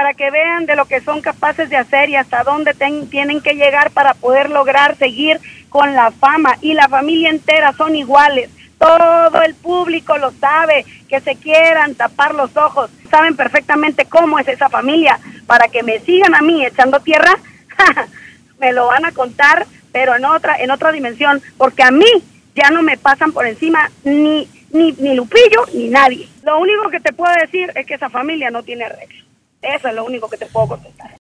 para que vean de lo que son capaces de hacer y hasta dónde tienen que llegar para poder lograr seguir con la fama. Y la familia entera son iguales. Todo el público lo sabe, que se quieran tapar los ojos. Saben perfectamente cómo es esa familia. Para que me sigan a mí echando tierra, me lo van a contar, pero en otra dimensión. Porque a mí ya no me pasan por encima ni Lupillo ni nadie. Lo único que te puedo decir es que esa familia no tiene arreglo. Eso es lo único que te puedo contestar.